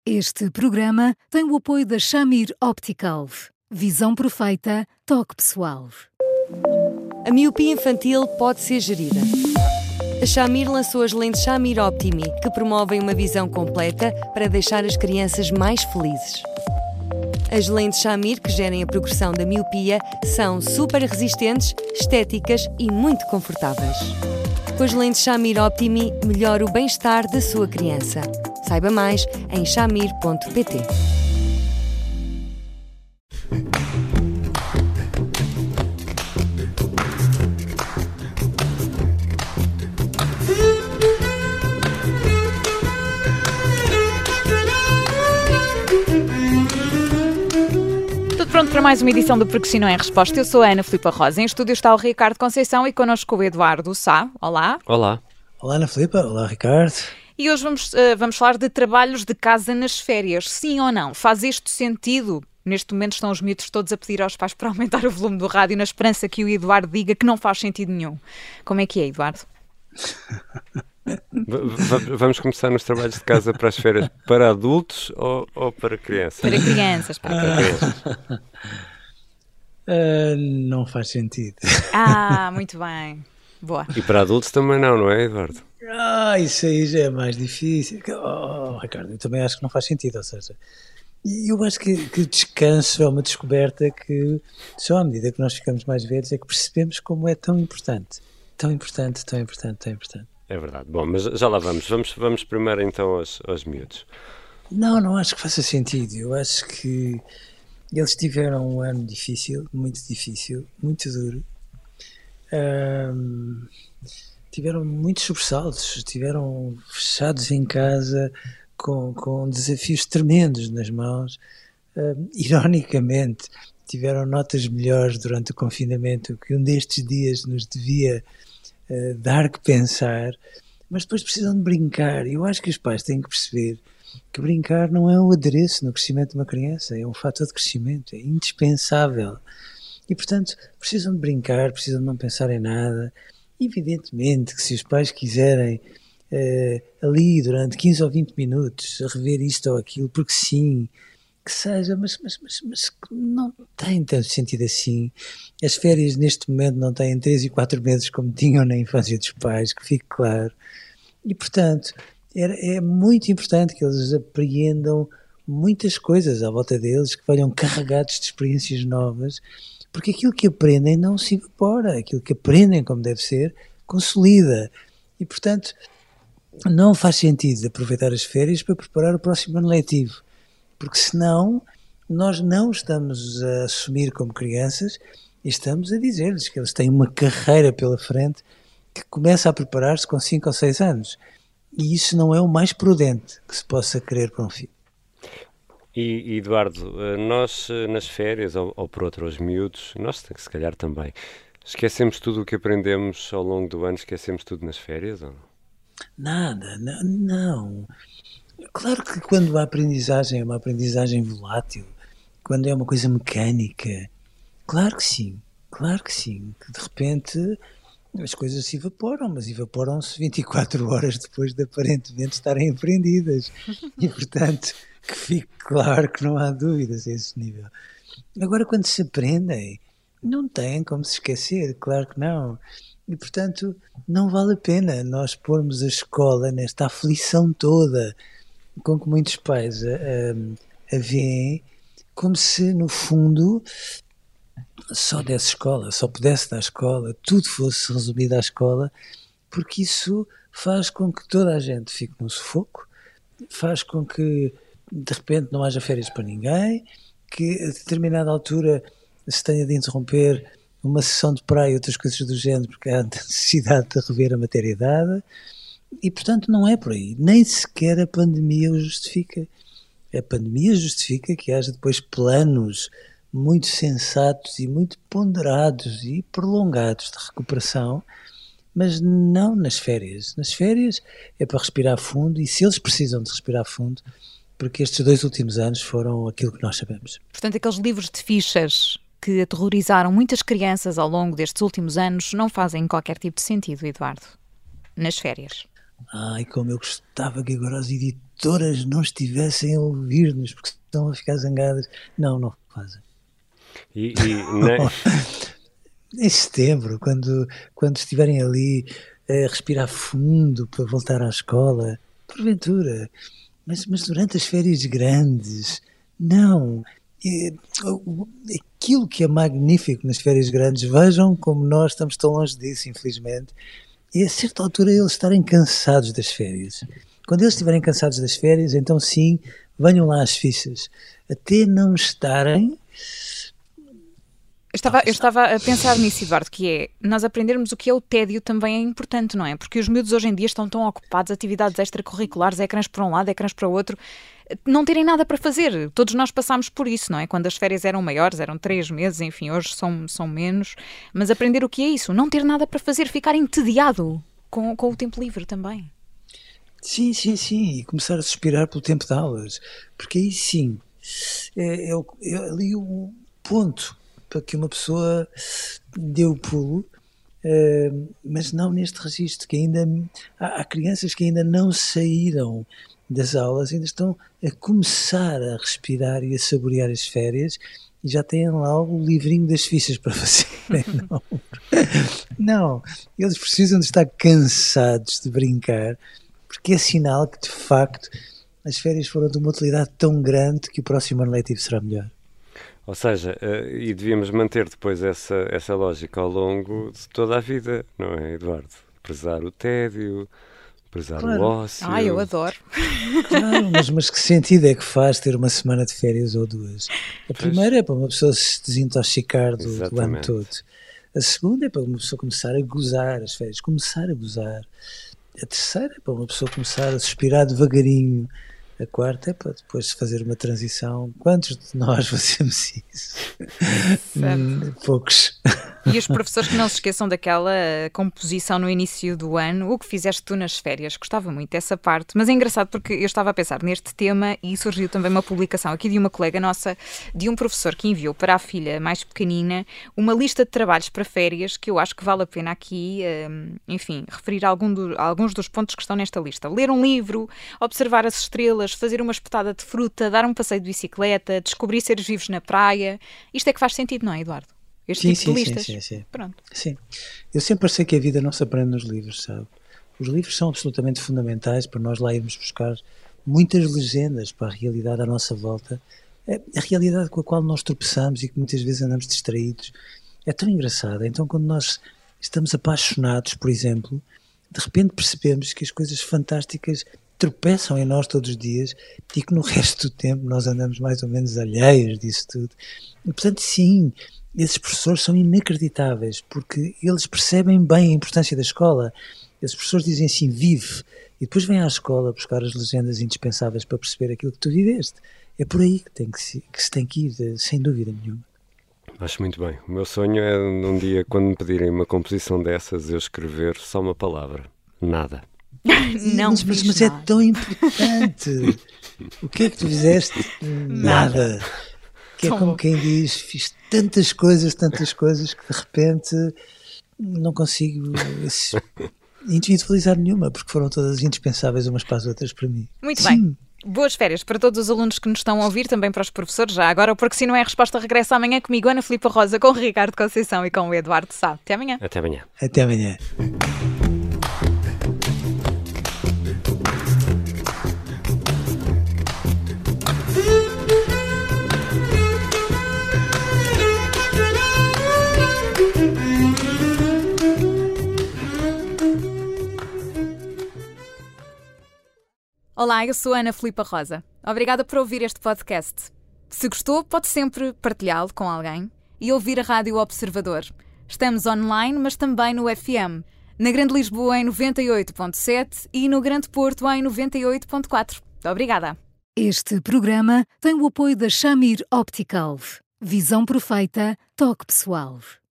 Este programa tem o apoio da Shamir Optical. Visão perfeita, toque pessoal. A miopia infantil pode ser gerida. A Shamir lançou as lentes Shamir Optimi, que promovem uma visão completa para deixar as crianças mais felizes. As lentes Shamir, que gerem a progressão da miopia, são super resistentes, estéticas e muito confortáveis. Com as lentes Shamir Optimi, melhora o bem-estar da sua criança. Saiba mais em shamir.pt. Pronto para mais uma edição do Porque Se Não É Resposta. Eu sou a Ana Filipa Rosa. Em estúdio está o Ricardo Conceição e connosco o Eduardo Sá. Olá. Olá. Olá, Ana Filipa. Olá, Ricardo. E hoje vamos falar de trabalhos de casa nas férias. Sim ou não? Faz isto sentido? Neste momento estão os miúdos todos a pedir aos pais para aumentar o volume do rádio na esperança que o Eduardo diga que não faz sentido nenhum. Como é que é, Eduardo? Vamos começar nos trabalhos de casa para as férias para adultos ou para crianças? Para crianças. Para crianças. Não faz sentido. Muito bem. Boa. E para adultos também não é, Eduardo? Isso aí já é mais difícil. Ricardo, eu também acho que não faz sentido, ou seja, eu acho que o descanso é uma descoberta que só à medida que nós ficamos mais velhos é que percebemos como é tão importante. Tão importante. É verdade. Bom, mas já lá vamos. Vamos primeiro então aos miúdos. Não acho que faça sentido. Eu acho que eles tiveram um ano difícil, muito duro. Tiveram muitos sobressaltos, estiveram fechados em casa com desafios tremendos nas mãos. Ironicamente, tiveram notas melhores durante o confinamento, que um destes dias nos devia dar que pensar, mas depois precisam de brincar. Eu acho que os pais têm que perceber que brincar não é um adereço no crescimento de uma criança, é um fator de crescimento, é indispensável. E, portanto, precisam de brincar, precisam de não pensar em nada. Evidentemente que se os pais quiserem ali durante 15 ou 20 minutos rever isto ou aquilo, porque sim, que seja, mas não tem tanto sentido assim. As férias neste momento não têm 3 e 4 meses como tinham na infância dos pais, que fique claro. E, portanto, é muito importante que eles apreendam muitas coisas à volta deles, que venham carregados de experiências novas, porque aquilo que aprendem não se evapora, aquilo que aprendem como deve ser, consolida. E, portanto, não faz sentido aproveitar as férias para preparar o próximo ano letivo, porque senão nós não estamos a assumir como crianças e estamos a dizer-lhes que eles têm uma carreira pela frente que começa a preparar-se com 5 ou 6 anos. E isso não é o mais prudente que se possa querer para um filho. E Eduardo, nós nas férias, ou por outro, aos miúdos, nós se calhar também, esquecemos tudo o que aprendemos ao longo do ano, esquecemos tudo nas férias? Ou? Nada, não. Claro que quando a aprendizagem é uma aprendizagem volátil, quando é uma coisa mecânica, claro que sim, que de repente as coisas se evaporam, mas evaporam-se 24 horas depois de aparentemente estarem aprendidas. E, portanto, que fique claro que não há dúvidas a esse nível. Agora, quando se aprendem, não têm como se esquecer, claro que não. E, portanto, não vale a pena nós pormos a escola nesta aflição toda, com que muitos pais a veem, como se, no fundo, só desse escola, só pudesse dar escola, tudo fosse resumido à escola, porque isso faz com que toda a gente fique num sufoco, faz com que de repente não haja férias para ninguém, que a determinada altura se tenha de interromper uma sessão de praia e outras coisas do género, porque há necessidade de rever a matéria dada, e portanto não é por aí, nem sequer a pandemia o justifica. A pandemia justifica que haja depois planos muito sensatos e muito ponderados e prolongados de recuperação, mas não nas férias. Nas férias é para respirar fundo, e se eles precisam de respirar fundo, porque estes 2 últimos anos foram aquilo que nós sabemos. Portanto, aqueles livros de fichas que aterrorizaram muitas crianças ao longo destes últimos anos não fazem qualquer tipo de sentido, Eduardo, nas férias. Ai, como eu gostava que agora os editores tutoras não estivessem a ouvir-nos porque estão a ficar zangadas. Não fazem. Em setembro, quando estiverem ali a respirar fundo para voltar à escola, porventura, mas durante as férias grandes, não. Aquilo que é magnífico nas férias grandes, vejam como nós estamos tão longe disso, infelizmente, é a certa altura eles estarem cansados das férias. Quando eles estiverem cansados das férias, então sim, venham lá as fichas. Até não estarem... Eu estava a pensar nisso, Eduardo, que é, nós aprendermos o que é o tédio também é importante, não é? Porque os miúdos hoje em dia estão tão ocupados, atividades extracurriculares, ecrãs para um lado, ecrãs para o outro, não terem nada para fazer. Todos nós passámos por isso, não é? Quando as férias eram maiores, eram 3 meses, enfim, hoje são menos. Mas aprender o que é isso, não ter nada para fazer, ficar entediado com o tempo livre também. Sim, e começar a suspirar pelo tempo de aulas, porque aí sim, é ali o ponto para que uma pessoa dê o pulo, mas não neste registro, que ainda há crianças que ainda não saíram das aulas, ainda estão a começar a respirar e a saborear as férias e já têm lá o livrinho das fichas para fazer. Não, eles precisam de estar cansados de brincar, porque é sinal que de facto as férias foram de uma utilidade tão grande que o próximo ano letivo será melhor. Ou seja, e devíamos manter depois essa lógica ao longo de toda a vida, não é, Eduardo? Prezar o tédio, prezar o ócio. Eu adoro. Claro, mas que sentido é que faz ter uma semana de férias ou 2? A primeira é para uma pessoa se desintoxicar do ano todo. A segunda é para uma pessoa começar a gozar as férias, começar a gozar. A terceira é para uma pessoa começar a suspirar devagarinho. A quarta é para depois fazer uma transição. Quantos de nós fazemos isso? Poucos. E os professores que não se esqueçam daquela composição no início do ano, o que fizeste tu nas férias. Gostava muito dessa parte, mas é engraçado porque eu estava a pensar neste tema e surgiu também uma publicação aqui de uma colega nossa, de um professor que enviou para a filha mais pequenina uma lista de trabalhos para férias que eu acho que vale a pena aqui, enfim, referir alguns dos pontos que estão nesta lista. Ler um livro, observar as estrelas, fazer uma espetada de fruta, dar um passeio de bicicleta, descobrir seres vivos na praia. Isto é que faz sentido, não é, Eduardo? Este tipo de listas. Sim. Pronto. Sim. Eu sempre achei que a vida não se aprende nos livros, sabe? Os livros são absolutamente fundamentais para nós lá irmos buscar muitas legendas para a realidade à nossa volta. A realidade com a qual nós tropeçamos e que muitas vezes andamos distraídos é tão engraçada. Então, quando nós estamos apaixonados, por exemplo, de repente percebemos que as coisas fantásticas tropeçam em nós todos os dias e que no resto do tempo nós andamos mais ou menos alheios disso tudo. E, portanto, sim, esses professores são inacreditáveis porque eles percebem bem a importância da escola. Esses professores dizem assim, vive, e depois vêm à escola buscar as legendas indispensáveis para perceber aquilo que tu viveste. É por aí que se tem que ir, sem dúvida nenhuma. Acho muito bem. O meu sonho é um dia, quando me pedirem uma composição dessas, eu escrever só uma palavra. Nada. Mas é tão importante. O que é que tu fizeste? Nada. Que é como quem diz, fiz tantas coisas que de repente não consigo individualizar nenhuma, porque foram todas indispensáveis umas para as outras para mim. Muito bem. Boas férias para todos os alunos que nos estão a ouvir, também para os professores já agora, porque se não é a resposta, regressa amanhã comigo, Ana Filipe Rosa, com o Ricardo Conceição e com o Eduardo Sá. Até amanhã. Até amanhã. Até amanhã. Olá, eu sou a Ana Filipe Rosa. Obrigada por ouvir este podcast. Se gostou, pode sempre partilhá-lo com alguém e ouvir a Rádio Observador. Estamos online, mas também no FM. Na Grande Lisboa em 98.7 e no Grande Porto em 98.4. Obrigada. Este programa tem o apoio da Shamir Optical. Visão perfeita, toque pessoal.